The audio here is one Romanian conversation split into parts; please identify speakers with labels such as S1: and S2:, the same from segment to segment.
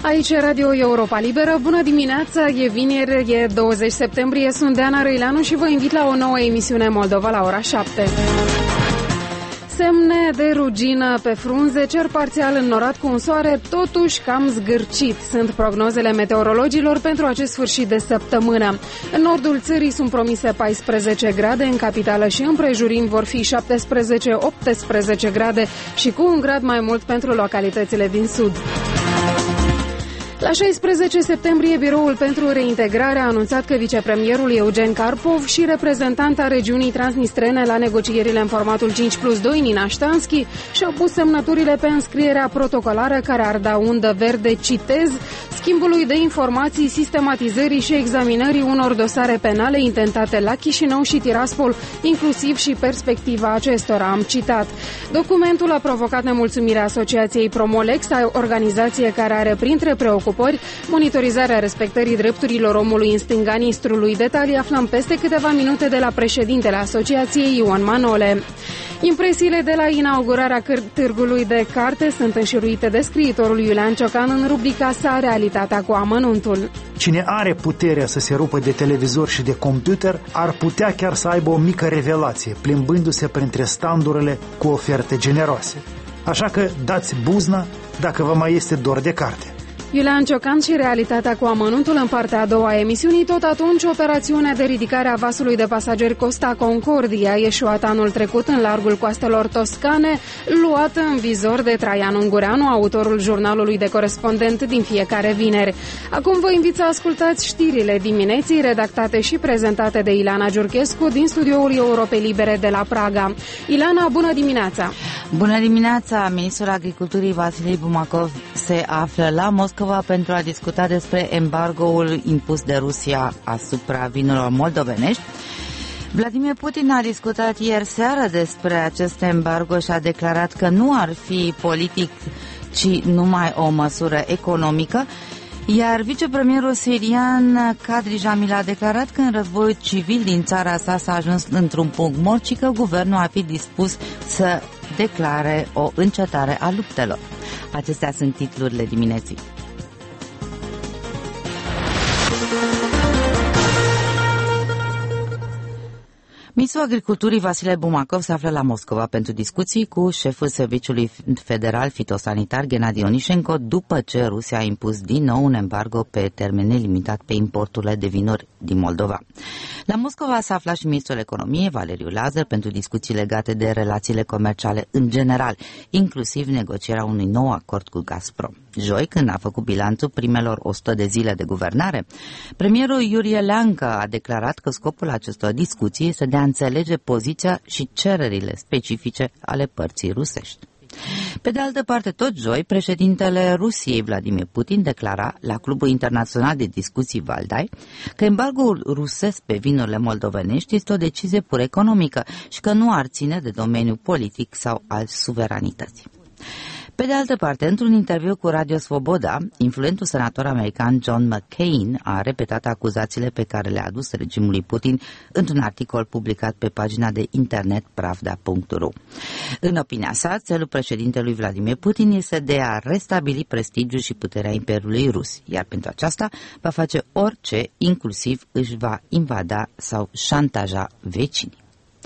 S1: Aici e Radio Europa Liberă. Bună dimineața, e vineri, e 20 septembrie, sunt Deana Răileanu și vă invit la o nouă emisiune Moldova la ora 7. Semne de rugină pe frunze, cer parțial înnorat cu un soare totuși cam zgârcit. Sunt prognozele meteorologilor pentru acest sfârșit de săptămână. În nordul țării sunt promise 14 grade, în capitală și împrejurim vor fi 17-18 grade și cu un grad mai mult pentru localitățile din sud. La 16 septembrie, Biroul pentru Reintegrare a anunțat că vicepremierul Eugen Karpov și reprezentanta regiunii transnistrene la negocierile în formatul 5+2, Nina Ștanski, și-au pus semnăturile pe înscrierea protocolară care ar da undă verde, citez, schimbului de informații, sistematizării și examinării unor dosare penale intentate la Chișinău și Tiraspol, inclusiv și perspectiva acestora, am citat. Documentul a provocat nemulțumirea Asociației Promolex, organizație care are printre preocupări monitorizarea respectării drepturilor omului în stânga Nistrului. Detalii aflăm peste câteva minute de la președintele asociației, Ion Manole. Impresiile de la inaugurarea târgului de carte sunt înșiruite de scriitorul Iulian Ciocan în rubrica sa Realitatea cu amănuntul.
S2: Cine are puterea să se rupă de televizor și de computer ar putea chiar să aibă o mică revelație, plimbându-se printre standurile cu oferte generoase. Așa că dați buzna dacă vă mai este dor de carte.
S1: Iulian Ciocan și Realitatea cu amănuntul în partea a doua a emisiunii. Tot atunci, operațiunea de ridicare a vasului de pasageri Costa Concordia a ieșuat anul trecut în largul coastelor toscane, luată în vizor de Traian Ungureanu, autorul jurnalului de corespondent din fiecare vineri. Acum vă invit să ascultați știrile dimineții, redactate și prezentate de Ileana Giurchescu din studioul Europei Libere de la Praga. Ileana, bună dimineața!
S3: Bună dimineața! Ministrul Agriculturii Vasile Bumacov se află la Moscova pentru a discuta despre embargoul impus de Rusia asupra vinurilor moldovenești. Vladimir Putin a discutat ieri seară despre acest embargo și a declarat că nu ar fi politic, ci numai o măsură economică, iar vicepremierul sirian Kadri Jamil a declarat că în războiul civil din țara sa s-a ajuns într-un punct mort și că guvernul ar fi dispus să declare o încetare a luptelor. Acestea sunt titlurile dimineții. Ministrul Agriculturii Vasile Bumacov se află la Moscova pentru discuții cu șeful Serviciului Federal Fitosanitar Gennadi Onișenko după ce Rusia a impus din nou un embargo pe termen nelimitat pe importurile de vinuri din Moldova. La Moscova s-a aflat și ministrul economiei Valeriu Lazar pentru discuții legate de relațiile comerciale în general, inclusiv negocierea unui nou acord cu Gazprom. Joi, când a făcut bilanțul primelor 100 de zile de guvernare, premierul Iurie Leancă a declarat că scopul acestor discuții este de a înțelege poziția și cererile specifice ale părții rusești. Pe de altă parte, tot joi, președintele Rusiei, Vladimir Putin, declara la Clubul Internațional de Discuții Valdai că embargoul rusesc pe vinurile moldovenești este o decizie pur economică și că nu ar ține de domeniul politic sau al suveranității. Pe de altă parte, într-un interviu cu Radio Svoboda, influentul senator american John McCain a repetat acuzațiile pe care le-a adus regimului Putin într-un articol publicat pe pagina de internet pravda.ru. În opinia sa, țelul președintelui Vladimir Putin este de a restabili prestigiul și puterea Imperiului Rus, iar pentru aceasta va face orice, inclusiv își va invada sau șantaja vecinii.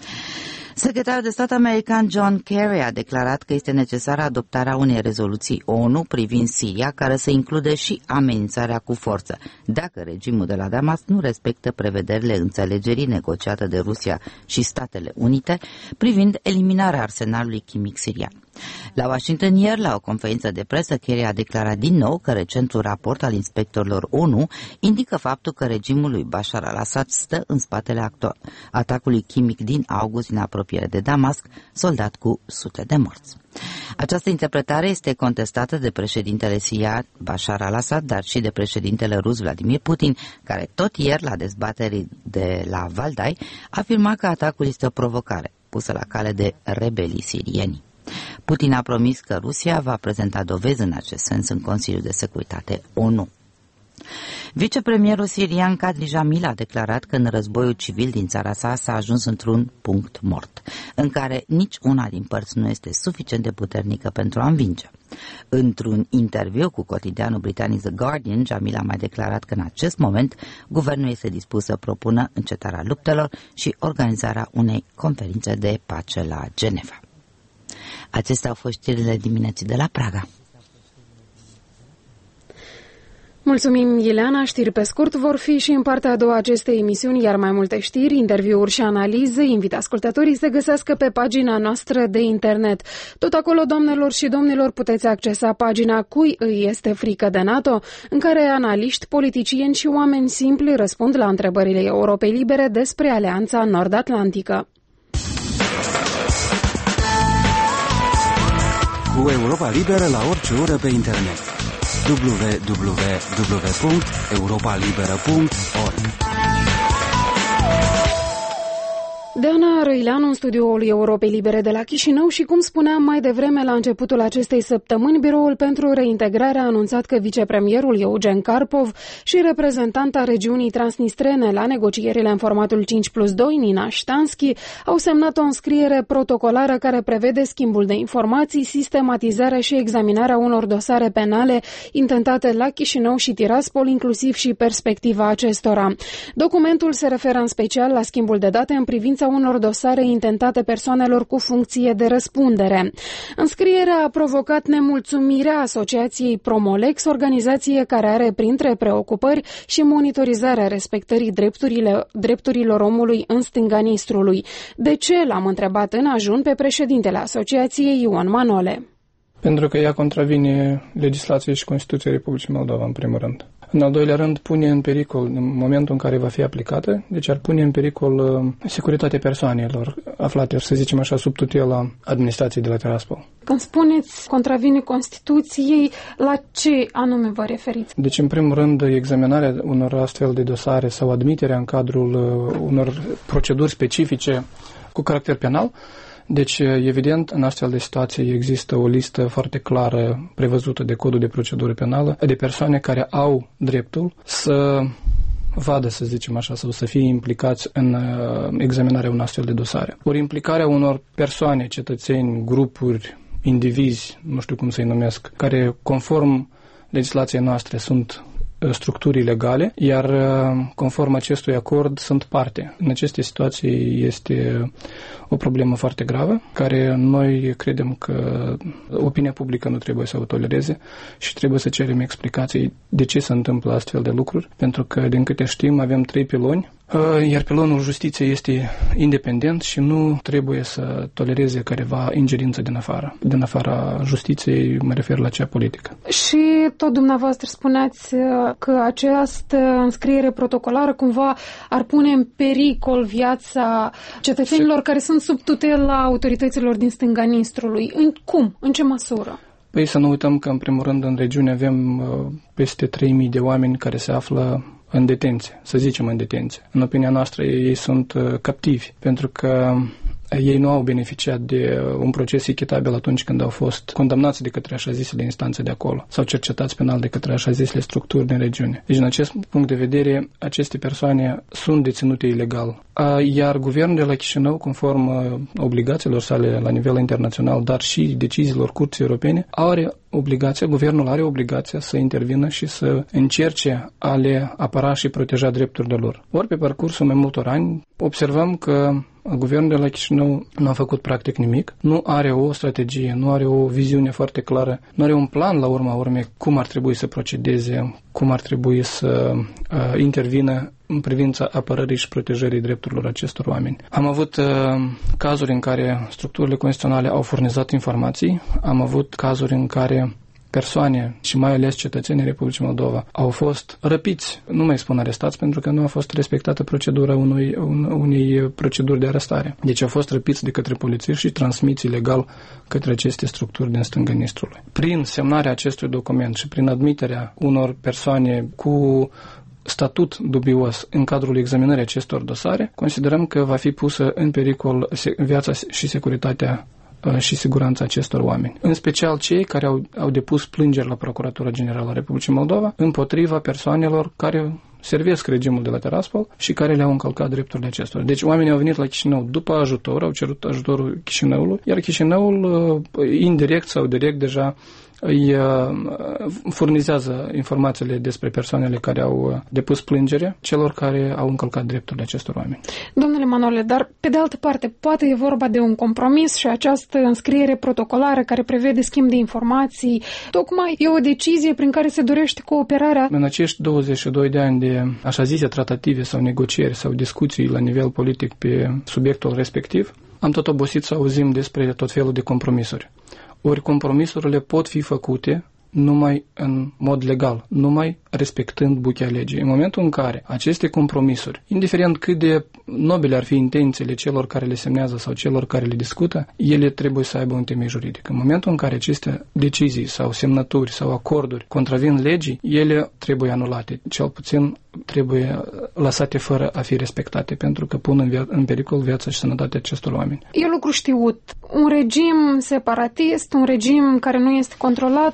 S3: Secretarul de stat american John Kerry a declarat că este necesară adoptarea unei rezoluții ONU privind Siria, care să include și amenințarea cu forță, dacă regimul de la Damasc nu respectă prevederile înțelegerii negociate de Rusia și Statele Unite privind eliminarea arsenalului chimic sirian. La Washington ieri, la o conferință de presă, Kerry a declarat din nou că recentul raport al inspectorilor ONU indică faptul că regimul lui Bashar al-Assad stă în spatele atacului chimic din august în apropiere de Damasc, soldat cu sute de morți. Această interpretare este contestată de președintele sirian Bashar al-Assad, dar și de președintele rus Vladimir Putin, care tot ieri, la dezbaterii de la Valdai, afirma că atacul este o provocare pusă la cale de rebelii sirieni. Putin a promis că Rusia va prezenta dovezi în acest sens în Consiliul de Securitate ONU. Vicepremierul sirian Kadri Jamil a declarat că în războiul civil din țara sa s-a ajuns într-un punct mort, în care nici una din părți nu este suficient de puternică pentru a învinge. Într-un interviu cu cotidianul britanic The Guardian, Jamil a mai declarat că în acest moment guvernul este dispus să propună încetarea luptelor și organizarea unei conferințe de pace la Geneva. Acestea au fost știrile dimineții de la Praga.
S1: Mulțumim, Ileana. Știri pe scurt vor fi și în partea a doua acestei emisiuni, iar mai multe știri, interviuri și analize invit ascultătorii să găsească pe pagina noastră de internet. Tot acolo, doamnelor și domnilor, puteți accesa pagina Cui îi este frică de NATO, în care analiști, politicieni și oameni simpli răspund la întrebările Europei Libere despre Alianța Nord-Atlantică.
S4: Cu Europa Liberă la orice oră pe internet. www.europalibera.org.
S1: Deana Răileanu în studioul Europei Libere de la Chișinău și, cum spuneam mai devreme la începutul acestei săptămâni, Biroul pentru Reintegrare a anunțat că vicepremierul Eugen Karpov și reprezentanta regiunii transnistrene la negocierile în formatul 5+2, Nina Ștanski, au semnat o înscriere protocolară care prevede schimbul de informații, sistematizarea și examinarea unor dosare penale intentate la Chișinău și Tiraspol, inclusiv și perspectiva acestora. Documentul se referă în special la schimbul de date în privința unor dosare intentate persoanelor cu funcție de răspundere. Înscrierea a provocat nemulțumirea Asociației Promolex, organizație care are printre preocupări și monitorizarea respectării drepturilor omului în stânga Nistrului. De ce? L-am întrebat în ajun pe președintele Asociației, Ion Manole.
S5: Pentru că ea contravine legislației și Constituției Republicii Moldova, în primul rând. În al doilea rând, pune în pericol, în momentul în care va fi aplicată, deci ar pune în pericol securitatea persoanelor aflate, să zicem așa, sub tutela administrației de la Tiraspol.
S1: Când spuneți contravine Constituției, la ce anume vă referiți?
S5: Deci, în primul rând, examinarea unor astfel de dosare sau admiterea în cadrul unor proceduri specifice cu caracter penal. Deci, evident, în astfel de situații există o listă foarte clară prevăzută de Codul de Procedură Penală de persoane care au dreptul să vadă, să zicem așa, sau să fie implicați în examinarea unor astfel de dosare. Ori implicarea unor persoane, cetățeni, grupuri, indivizi, nu știu cum să-i numesc, care conform legislației noastre sunt structuri legale, iar conform acestui acord sunt parte. În aceste situații este o problemă foarte gravă, care noi credem că opinia publică nu trebuie să o tolereze și trebuie să cerem explicații de ce se întâmplă astfel de lucruri, pentru că, din câte știm, avem 3 piloni, iar pilonul justiției este independent și nu trebuie să tolereze careva ingerință din afara justiției, mă refer la cea politică.
S1: Și tot dumneavoastră spuneați că această înscriere protocolară cumva ar pune în pericol viața cetățenilor care sunt sub tutela autorităților din stânga Nistrului. Cum? În ce măsură?
S5: Păi să nu uităm că, în primul rând, în regiune avem peste 3.000 de oameni care se află în detenție, să zicem în detenție. În opinia noastră, ei sunt captivi, pentru că ei nu au beneficiat de un proces echitabil atunci când au fost condamnați de către așa zisele instanțe de acolo sau cercetați penal de către așa zisele structuri din regiune. Deci, în acest punct de vedere, aceste persoane sunt deținute ilegal. Iar guvernul de la Chișinău, conform obligațiilor sale la nivel internațional, dar și deciziilor Curții Europene, guvernul are obligația să intervină și să încerce a le apăra și proteja drepturile lor. Ori pe parcursul mai multor ani observăm că guvernul de la Chișinău nu a făcut practic nimic, nu are o strategie, nu are o viziune foarte clară, nu are un plan la urma urmei cum ar trebui să procedeze, cum ar trebui să intervină în privința apărării și protejării drepturilor acestor oameni. Am avut cazuri în care structurile constituționale au furnizat informații, am avut cazuri în care persoane și mai ales cetățenii Republicii Moldova au fost răpiți, nu mai spun arestați, pentru că nu a fost respectată procedura unei proceduri de arestare. Deci au fost răpiți de către polițiști și transmiți ilegal către aceste structuri din stânga Nistrului. Prin semnarea acestui document și prin admiterea unor persoane cu statut dubios în cadrul examinării acestor dosare, considerăm că va fi pusă în pericol viața și securitatea și siguranța acestor oameni. În special cei care au depus plângeri la Procuratura Generală a Republicii Moldova împotriva persoanelor care servesc regimul de la Tiraspol și care le-au încălcat drepturile acestora. Deci oamenii au venit la Chișinău după ajutor, au cerut ajutorul Chișinăului, iar Chișinăul, indirect sau direct, deja îi furnizează informațiile despre persoanele care au depus plângere celor care au încălcat drepturile acestor oameni.
S1: Domnule Manole, dar pe de altă parte, poate e vorba de un compromis și această înscriere protocolară care prevede schimb de informații, tocmai e o decizie prin care se dorește cooperarea.
S5: În acești 22 de ani de așa zise tratative sau negocieri sau discuții la nivel politic pe subiectul respectiv, am tot obosit să auzim despre tot felul de compromisuri. Ori compromisurile pot fi făcute numai în mod legal, numai respectând buchea legii. În momentul în care aceste compromisuri, indiferent cât de nobile ar fi intențiile celor care le semnează sau celor care le discută, ele trebuie să aibă un temei juridic. În momentul în care aceste decizii sau semnături sau acorduri contravin legii, ele trebuie anulate. Cel puțin trebuie lăsate fără a fi respectate, pentru că pun în pericol viața și sănătatea acestor oameni.
S1: E lucru știut. Un regim separatist, un regim care nu este controlat,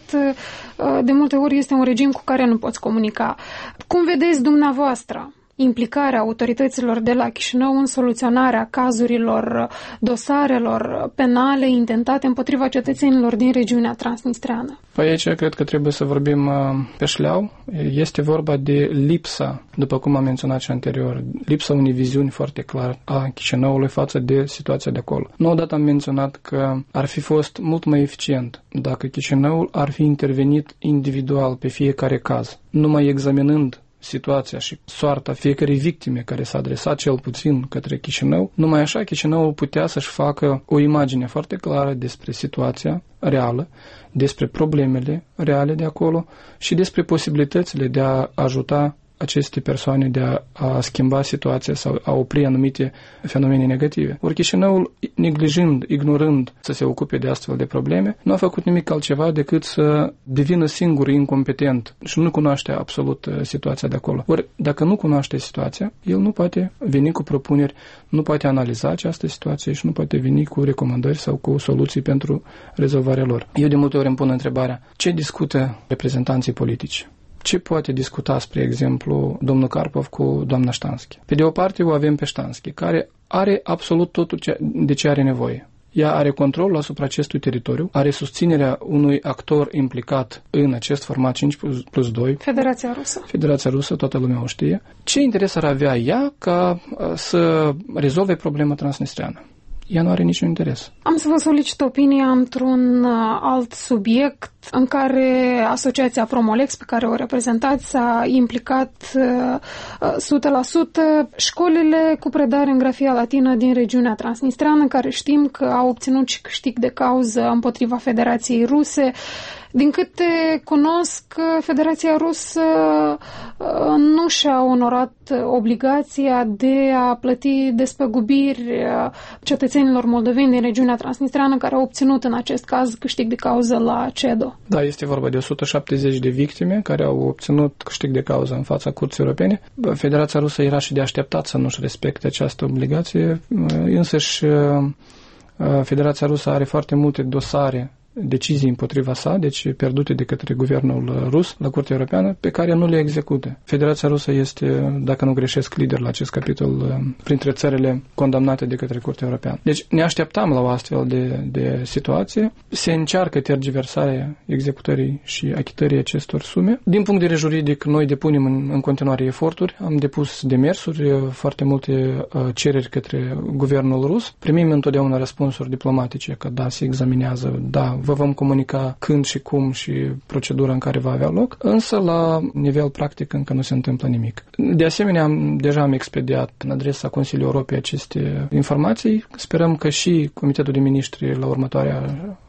S1: de multe ori este un regim cu care nu poți comunica. Cum vedeți dumneavoastră implicarea autorităților de la Chișinău în soluționarea cazurilor, dosarelor penale intentate împotriva cetățenilor din regiunea transnistreană?
S5: Păi aici cred că trebuie să vorbim pe șleau. Este vorba de lipsa, după cum am menționat și anterior, lipsa unei viziuni foarte clare a Chișinăului față de situația de acolo. Nu odată am menționat că ar fi fost mult mai eficient dacă Chișinăul ar fi intervenit individual pe fiecare caz, numai examinând situația și soarta fiecărei victime care s-a adresat cel puțin către Chișinău. Numai așa Chișinăul putea să-și facă o imagine foarte clară despre situația reală, despre problemele reale de acolo și despre posibilitățile de a ajuta aceste persoane, de a schimba situația sau a opri anumite fenomene negative. Ori Chișinăul, neglijând, ignorând să se ocupe de astfel de probleme, nu a făcut nimic altceva decât să devină singur incompetent și nu cunoaște absolut situația de acolo. Ori dacă nu cunoaște situația, el nu poate veni cu propuneri, nu poate analiza această situație și nu poate veni cu recomandări sau cu soluții pentru rezolvarea lor. Eu de multe ori îmi pun întrebarea, ce discută reprezentanții politici? Ce poate discuta, spre exemplu, domnul Karpov cu doamna Ștanschi? Pe de o parte o avem pe Ștanschi, care are absolut totul de ce are nevoie. Ea are controlul asupra acestui teritoriu, are susținerea unui actor implicat în acest format 5+2.
S1: Federația Rusă.
S5: Federația Rusă, toată lumea o știe. Ce interes ar avea ea ca să rezolve problema transnistreană? Ea nu are niciun interes.
S1: Am să vă solicit opinia într-un alt subiect în care Asociația Promolex, pe care o reprezentați, s-a implicat 100%. Școlile cu predare în grafia latină din regiunea transnistreană, care știm că au obținut și câștig de cauză împotriva Federației Ruse. Din câte cunosc, Federația Rusă nu și-a onorat obligația de a plăti despăgubiri cetățenilor moldoveni din regiunea transnistreană care au obținut în acest caz câștig de cauză la CEDO.
S5: Da, este vorba de 170 de victime care au obținut câștig de cauză în fața Curții Europene. Federația Rusă era și de așteptat să nu-și respecte această obligație, însăși Federația Rusă are foarte multe dosare, decizii împotriva sa, deci pierdute de către guvernul rus la Curtea Europeană, pe care nu le execută. Federația Rusă este, dacă nu greșesc, lider la acest capitol printre țările condamnate de către Curtea Europeană. Deci ne așteptam la o astfel de situație. Se încearcă tergiversarea executării și achitării acestor sume. Din punct de vedere juridic, noi depunem în continuare eforturi. Am depus demersuri, foarte multe cereri către guvernul rus. Primim întotdeauna răspunsuri diplomatice că da, se examinează, da, vă vom comunica când și cum și procedura în care va avea loc, însă la nivel practic încă nu se întâmplă nimic. De asemenea, deja am expediat în adresa Consiliului Europei aceste informații. Sperăm că și Comitetul de Ministri la următoarea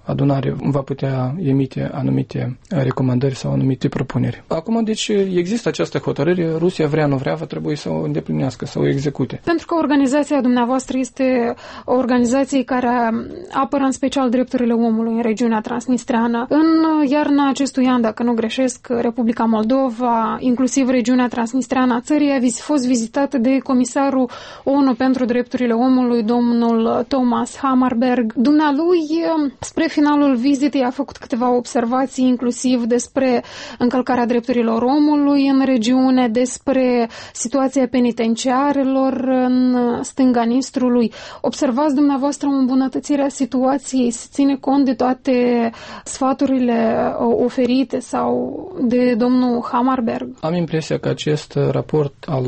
S5: adunare va putea emite anumite recomandări sau anumite propuneri. Acum, deci, există această hotărâre, Rusia vrea, nu vrea, va trebui să o îndeplinească, să o execute.
S1: Pentru că organizația dumneavoastră este o organizație care apără în special drepturile omului în regiunea transnistreană. În iarna acestui an, dacă nu greșesc, Republica Moldova, inclusiv regiunea transnistreană a țării, a fost vizitată de comisarul ONU pentru drepturile omului, domnul Thomas Hammarberg. Dumnealui, spre finalul vizitei, a făcut câteva observații, inclusiv despre încălcarea drepturilor omului în regiune, despre situația penitenciarelor în stânga Nistrului. Observați dumneavoastră o îmbunătățire a situației, se ține cont de toate sfaturile oferite sau de domnul Hammarberg?
S5: Am impresia că acest raport al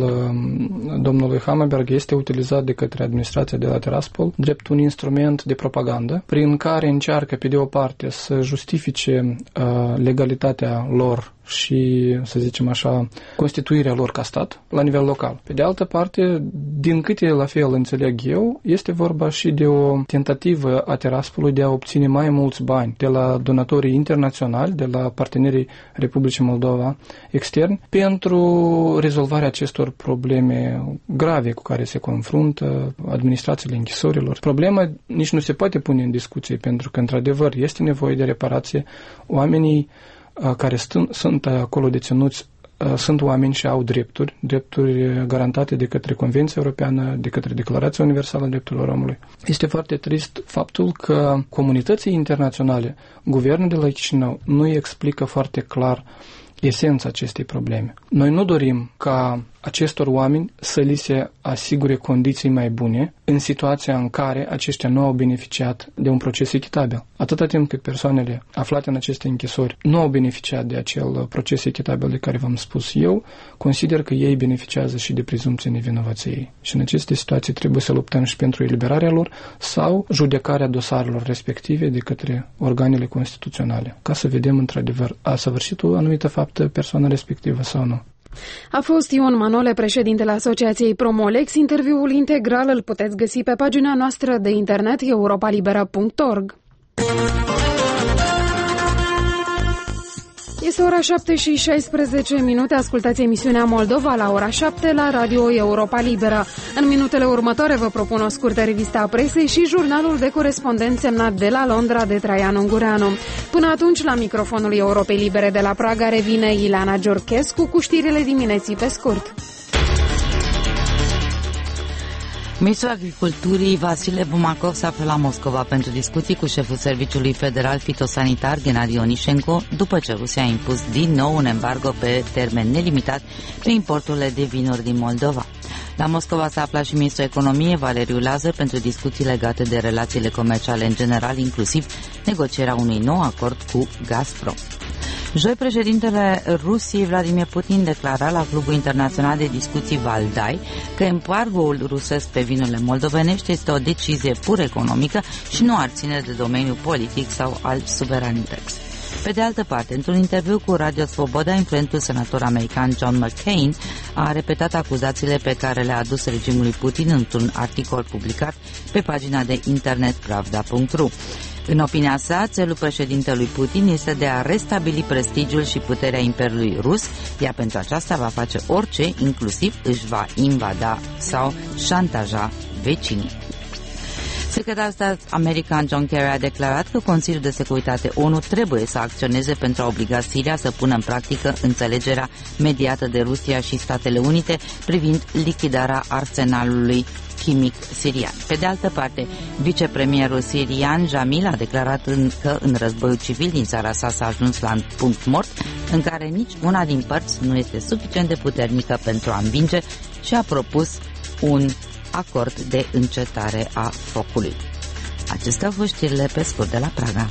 S5: domnului Hammarberg este utilizat de către administrația de la Tiraspol drept un instrument de propagandă prin care încearcă pe de o parte să justifice legalitatea lor și, să zicem așa, constituirea lor ca stat la nivel local. Pe de altă parte, din câte la fel înțeleg eu, este vorba și de o tentativă a Tiraspolului de a obține mai mulți bani de la donatorii internaționali, de la partenerii Republicii Moldova externi, pentru rezolvarea acestor probleme grave cu care se confruntă administrațiile închisorilor. Problema nici nu se poate pune în discuție, pentru că, într-adevăr, este nevoie de reparație. Oamenii care sunt acolo deținuți sunt oameni și au drepturi garantate de către Convenția Europeană, de către Declarația Universală a Drepturilor Omului. Este foarte trist faptul că comunității internaționale, guvernul de la Chișinău, nu îi explică foarte clar esența acestei probleme. Noi nu dorim ca acestor oameni să li se asigure condiții mai bune în situația în care aceștia nu au beneficiat de un proces echitabil. Atâta timp cât persoanele aflate în aceste închisori nu au beneficiat de acel proces echitabil de care v-am spus eu, consider că ei beneficiază și de prezumția nevinovăției. Și în aceste situații trebuie să luptăm și pentru eliberarea lor sau judecarea dosarelor respective de către organele constituționale, ca să vedem într-adevăr a săvârșit o anumită faptă persoana respectivă sau nu.
S1: A fost Ion Manole, președintele Asociației Promolex. Interviul integral îl puteți găsi pe pagina noastră de internet europalibera.org. Este ora 7:16. Ascultați emisiunea Moldova la ora 7 la Radio Europa Libera. În minutele următoare vă propun o scurtă revistă a presei și jurnalul de corespondent semnat de la Londra de Traian Ungureanu. Până atunci, la microfonul Europei Libere de la Praga revine Ileana Giorchescu cu știrile dimineții pe scurt.
S3: Ministrul Agriculturii Vasile Bumacov se află la Moscova pentru discuții cu șeful Serviciului Federal Fitosanitar Gennadi Onișenko, după ce Rusia a impus din nou un embargo pe termen nelimitat pe importurile de vinuri din Moldova. La Moscova se află și ministrul Economiei Valeriu Lazar pentru discuții legate de relațiile comerciale în general, inclusiv negocierea unui nou acord cu Gazprom. Joi, președintele Rusiei Vladimir Putin declara la Clubul Internațional de Discuții Valdai că embargoul rusesc pe vinurile moldovenești este o decizie pur economică și nu ar ține de domeniul politic sau al suveranității. Pe de altă parte, într-un interviu cu Radio Svoboda, influentul senator american John McCain a repetat acuzațiile pe care le-a adus regimului Putin într-un articol publicat pe pagina de internet pravda.ru. În opinia sa, țelul președintelui Putin este de a restabili prestigiul și puterea Imperiului Rus, iar pentru aceasta va face orice, inclusiv își va invada sau șantaja vecinii. Secretarul de stat american John Kerry a declarat că Consiliul de Securitate ONU trebuie să acționeze pentru a obliga Siria să pună în practică înțelegerea mediată de Rusia și Statele Unite privind lichidarea arsenalului chimic sirian. Pe de altă parte, vicepremierul sirian Jamil a declarat că în războiul civil din țara sa s-a ajuns la un punct mort în care nici una din părți nu este suficient de puternică pentru a învinge și a propus un acord de încetare a focului. Acestea au fost știrile pe scurt de la Praga.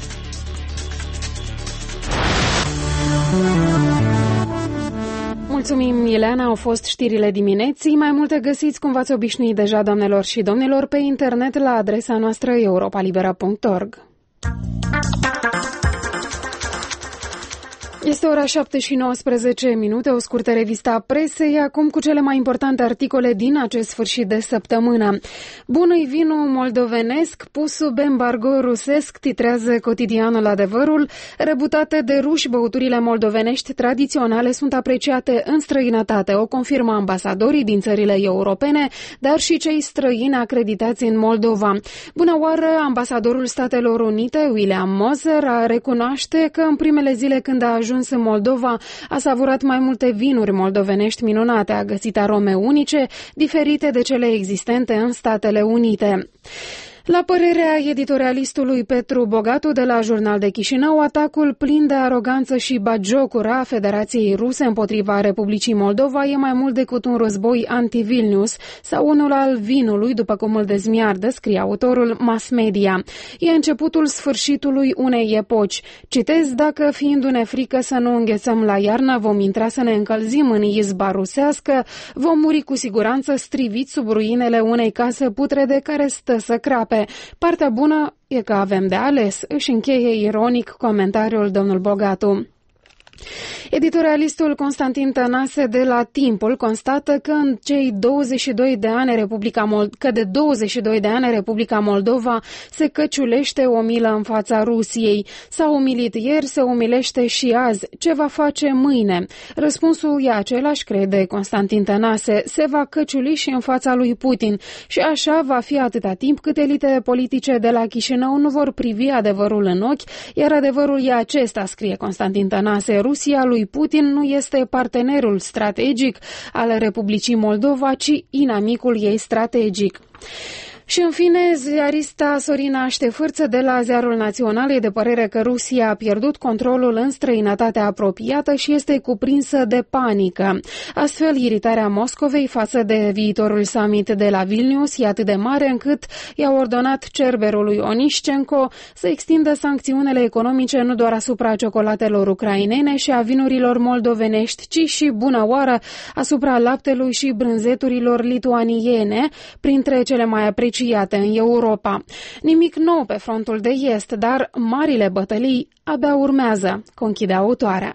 S1: Mulțumim, Ileana, au fost știrile dimineții. Mai multe găsiți, cum v-ați obișnuit deja, doamnelor și domnilor, pe internet la adresa noastră europalibera.org. Este ora 7 și 19 minute, o scurtă revistă a presei, acum cu cele mai importante articole din acest sfârșit de săptămână. Bună-i vinul moldovenesc pus sub embargo rusesc, titrează cotidianul Adevărul. Rebutate de ruși, băuturile moldovenești tradiționale sunt apreciate în străinătate, o confirmă ambasadorii din țările europene, dar și cei străini acreditați în Moldova. Bună oară, ambasadorul Statelor Unite, William Moser, recunoaște că în primele zile când a ajuns în Moldova, a savurat mai multe vinuri moldovenești minunate, a găsit arome unice, diferite de cele existente în Statele Unite. La părerea editorialistului Petru Bogatu de la Jurnal de Chișinău, atacul plin de aroganță și batjocură a Federației Ruse împotriva Republicii Moldova e mai mult decât un război anti-Vilnius sau unul al vinului, după cum îl dezmiardă, scrie autorul, mass media. E începutul sfârșitului unei epoci. Citez, dacă fiindu-ne frică să nu înghețăm la iarnă, vom intra să ne încălzim în izba rusească, vom muri cu siguranță striviți sub ruinele unei case putrede care stă să crape. Partea bună e că avem de ales, își încheie ironic comentariul domnul Bogatu. Editorialistul Constantin Tănase de la Timpul constată că de 22 de ani Republica Moldova se căciulește o milă în fața Rusiei. S-a umilit ieri, se umilește și azi. Ce va face mâine? Răspunsul e același, crede Constantin Tănase. Se va căciuli și în fața lui Putin. Și așa va fi atâta timp cât elitele politice de la Chișinău nu vor privi adevărul în ochi, iar adevărul e acesta, scrie Constantin Tănase. Rusia lui Putin nu este partenerul strategic al Republicii Moldova, ci inamicul ei strategic. Și în fine, ziarista Sorina Ștefârță de la Ziarul Național e de părere că Rusia a pierdut controlul în străinătatea apropiată și este cuprinsă de panică. Astfel, iritarea Moscovei față de viitorul summit de la Vilnius e atât de mare încât i-a ordonat cerberului Onișcenko să extindă sancțiunile economice nu doar asupra ciocolatelor ucrainene și a vinurilor moldovenești, ci și, bună oară, asupra laptelui și brânzeturilor lituaniene, printre cele mai apreciate în Europa. Nimic nou pe frontul de est, dar marile bătălii abia urmează, conchide autoarea.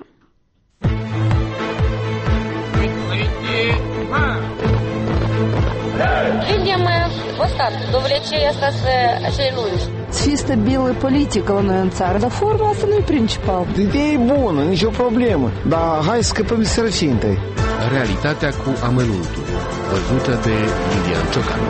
S6: Видим остатки до влечения acei lungi.
S7: Fi stabilă politică la noi în țară, dar forma asta nu e principal.
S8: Ideea e bună, nicio problemă, dar hai să scăpăm de sărăcie întâi.
S9: Realitatea cu amănuntul, văzută de Lilian Ciocan.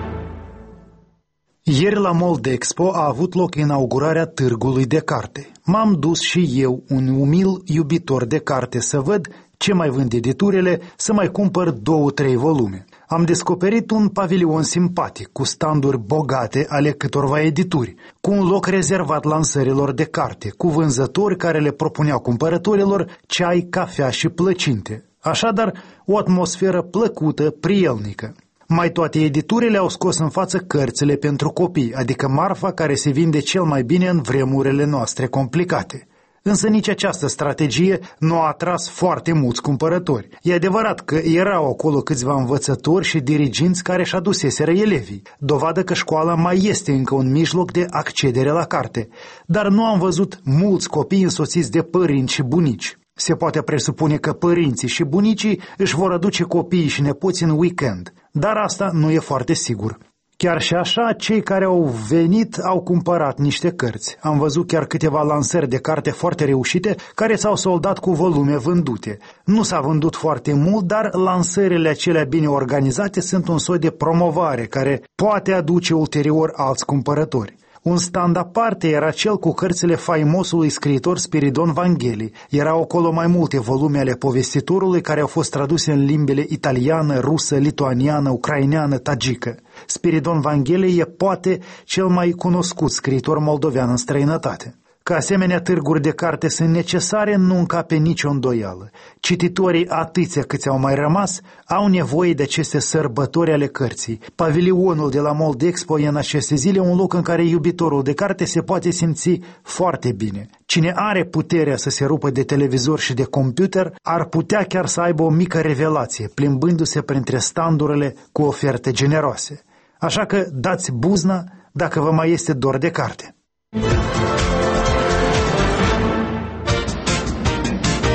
S2: Ieri la Moldexpo a avut loc inaugurarea târgului de carte. M-am dus și eu, un umil iubitor de carte, să văd ce mai vând editurile, să mai cumpăr 2-3 volume. Am descoperit un pavilion simpatic, cu standuri bogate ale câtorva edituri, cu un loc rezervat lansărilor de carte, cu vânzători care le propuneau cumpărătorilor ceai, cafea și plăcinte. Așadar, o atmosferă plăcută, prielnică. Mai toate editurile au scos în față cărțile pentru copii, adică marfa care se vinde cel mai bine în vremurile noastre complicate. Însă nici această strategie nu a atras foarte mulți cumpărători. E adevărat că erau acolo câțiva învățători și diriginți care își aduseseră elevii, dovadă că școala mai este încă un mijloc de accedere la carte, dar nu am văzut mulți copii însoțiți de părinți și bunici. Se poate presupune că părinții și bunicii își vor aduce copiii și nepoții în weekend, dar asta nu e foarte sigur. Chiar și așa, cei care au venit au cumpărat niște cărți. Am văzut chiar câteva lansări de carte foarte reușite care s-au soldat cu volume vândute. Nu s-a vândut foarte mult, dar lansările acelea bine organizate sunt un soi de promovare care poate aduce ulterior alți cumpărători. Un stand aparte era cel cu cărțile faimosului scriitor Spiridon Vangheli. Erau acolo mai multe volume ale povestitorului care au fost traduse în limbile italiană, rusă, lituaniană, ucraineană, tagică. Spiridon Vangheli e poate cel mai cunoscut scriitor moldovean în străinătate. Că asemenea târguri de carte sunt necesare, nu încape nicio îndoială. Cititorii, atâția câți au mai rămas, au nevoie de aceste sărbători ale cărții. Pavilionul de la Moldexpo e în aceste zile un loc în care iubitorul de carte se poate simți foarte bine. Cine are puterea să se rupă de televizor și de computer, ar putea chiar să aibă o mică revelație, plimbându-se printre standurile cu oferte generoase. Așa că dați buzna dacă vă mai este dor de carte.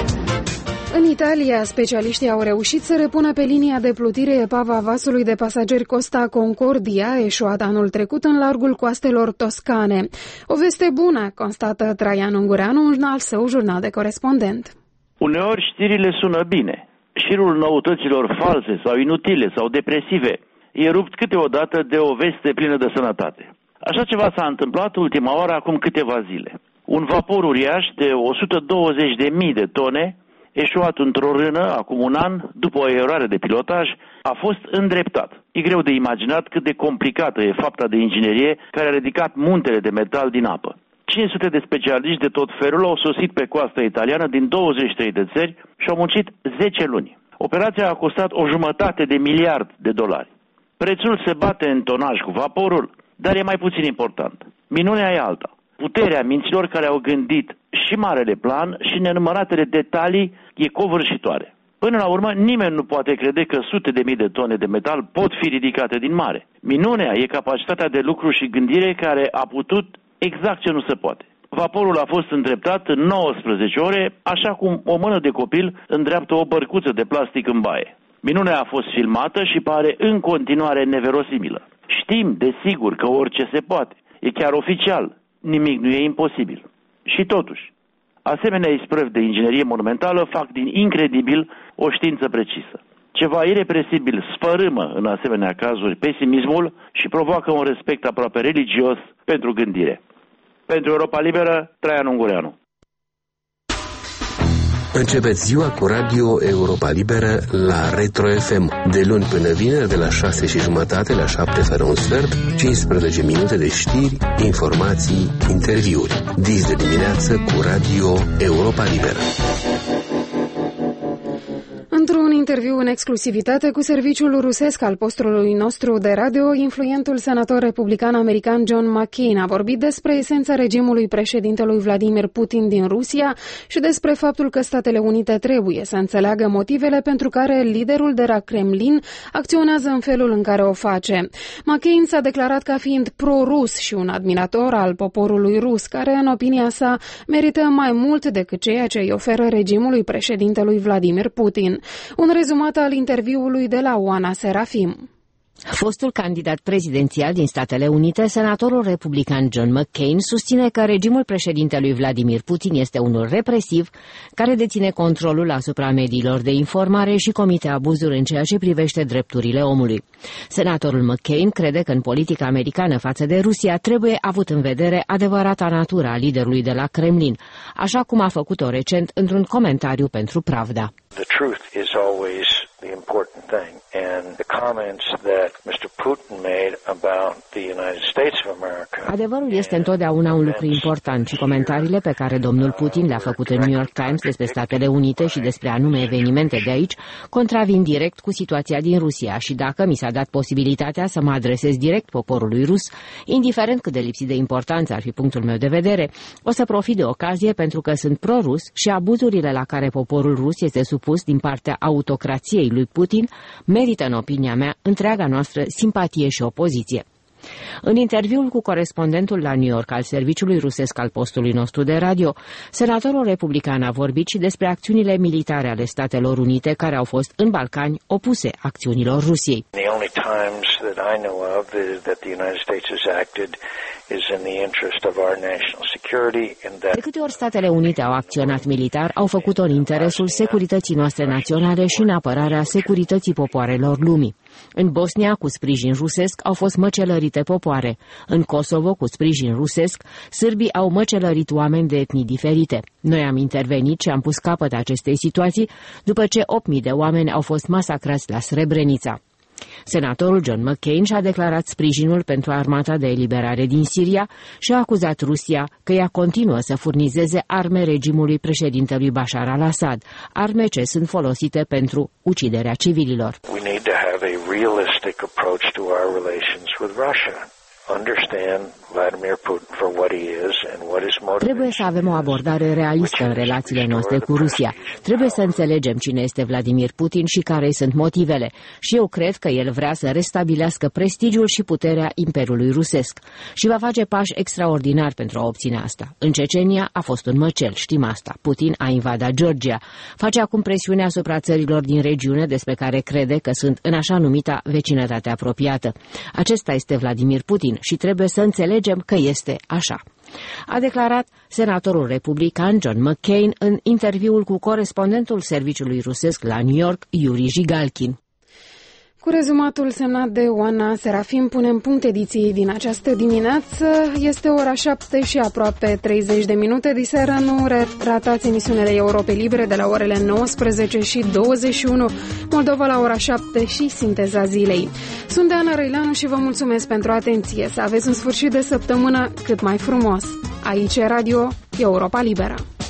S1: Italia, specialiștii au reușit să repună pe linia de plutire epava vasului de pasageri Costa Concordia, eșuat anul trecut în largul coastelor toscane. O veste bună, constată Traian Ungureanu în alt său jurnal de corespondent.
S10: Uneori știrile sună bine. Șirul noutăților false sau inutile sau depresive e rupt câteodată de o veste plină de sănătate. Așa ceva s-a întâmplat ultima oară acum câteva zile. Un vapor uriaș de 120.000 de tone, eșuat într-o rână acum un an, după o eroare de pilotaj, a fost îndreptat. E greu de imaginat cât de complicată e fapta de inginerie care a ridicat muntele de metal din apă. 500 de specialiști de tot felul au sosit pe coasta italiană din 23 de țări și au muncit 10 luni. Operația a costat $1,5 miliard. Prețul se bate în tonaj cu vaporul, dar e mai puțin important. Minunea e alta. Puterea minților care au gândit și marele plan și nenumăratele detalii e covârșitoare. Până la urmă, nimeni nu poate crede că sute de mii de tone de metal pot fi ridicate din mare. Minunea e capacitatea de lucru și gândire care a putut exact ce nu se poate. Vaporul a fost îndreptat în 19 ore, așa cum o mână de copil îndreaptă o bărcuță de plastic în baie. Minunea a fost filmată și pare în continuare neverosimilă. Știm, desigur, că orice se poate. E chiar oficial. Nimic nu e imposibil. Și totuși, asemenea isprăvi de inginerie monumentală fac din incredibil o știință precisă. Ceva irepresibil sfărâmă în asemenea cazuri pesimismul și provoacă un respect aproape religios pentru gândire. Pentru Europa Liberă, Traian Ungureanu.
S9: Începeți ziua cu Radio Europa Liberă la Retro FM, de luni până vineri, de la 6:30 la 7 fără un sfert, 15 minute de știri, informații, interviuri. Dis de dimineață cu Radio Europa Liberă.
S1: Într-un interviu în exclusivitate cu serviciul rusesc al postului nostru de radio, influentul senator republican american John McCain a vorbit despre esența regimului președintelui Vladimir Putin din Rusia și despre faptul că Statele Unite trebuie să înțeleagă motivele pentru care liderul de la Kremlin acționează în felul în care o face. McCain s-a declarat ca fiind pro-rus și un admirator al poporului rus, care, în opinia sa, merită mai mult decât ceea ce îi oferă regimului președintelui Vladimir Putin. Un rezumat al interviului de la Oana Serafim.
S11: Fostul candidat prezidențial din Statele Unite, senatorul republican John McCain, susține că regimul președintelui Vladimir Putin este unul represiv, care deține controlul asupra mediilor de informare și comite abuzuri în ceea ce privește drepturile omului. Senatorul McCain crede că în politica americană față de Rusia trebuie avut în vedere adevărata natură a liderului de la Kremlin, așa cum a făcut-o recent într-un comentariu pentru Pravda.
S12: The truth is always the important thing, and the comments that Mr. Putin made about the United States of America.
S11: Adevărul este întotdeauna un lucru important și comentariile pe care domnul Putin le-a făcut în New York Times despre Statele Unite și despre anume evenimente de aici contravin direct cu situația din Rusia și dacă mi s-a dat posibilitatea să mă adresez direct poporului rus, indiferent cât de lipsit de importanță ar fi punctul meu de vedere, o să profit de ocazie pentru că sunt pro-rus și abuzurile la care poporul rus este supus din partea autocrației lui Putin merită, în opinia mea, întreaga noastră simpatie și opoziție. În interviul cu corespondentul la New York al serviciului rusesc al postului nostru de radio, senatorul republican a vorbit și despre acțiunile militare ale Statelor Unite care au fost în Balcani opuse acțiunilor Rusiei. De câte ori Statele Unite au acționat militar, au făcut-o în interesul securității noastre naționale și în apărarea securității popoarelor lumii. În Bosnia, cu sprijin rusesc, au fost măcelărite popoare. În Kosovo, cu sprijin rusesc, sârbii au măcelărit oameni de etnii diferite. Noi am intervenit și am pus capăt acestei situații după ce 8.000 de oameni au fost masacrați la Srebrenica. Senatorul John McCain și-a declarat sprijinul pentru armata de eliberare din Siria și a acuzat Rusia că ea continuă să furnizeze arme regimului președintelui Bashar al-Assad, arme ce sunt folosite pentru uciderea civililor.
S12: We need to have a realistic approach to our relations with Russia. understand Vladimir Putin for what he is and what his motivation.
S11: Trebuie să avem o abordare realistă în relațiile noastre cu Rusia. Trebuie să înțelegem cine este Vladimir Putin și care îi sunt motivele. Și eu cred că el vrea să restabilească prestigiul și puterea Imperiului Rusesc. Și va face pași extraordinari pentru a obține asta. În Cecenia a fost un măcel, știm asta. Putin a invadat Georgia. Face acum presiune asupra țărilor din regiune despre care crede că sunt în așa numita vecinătate apropiată. Acesta este Vladimir Putin și trebuie să înțelegem că este așa, a declarat senatorul republican John McCain în interviul cu corespondentul serviciului rusesc la New York, Yuri Jigalkin.
S1: Cu rezumatul semnat de Oana Serafim punem punct ediției din această dimineață. Este ora 7 și aproape 30 de minute. Diseară nu ratați emisiunile Europei Libere de la orele 19 și 21. Moldova la ora 7 și Sinteza Zilei. Sunt Deana Răileanu și vă mulțumesc pentru atenție. Să aveți un sfârșit de săptămână cât mai frumos. Aici e Radio Europa Liberă.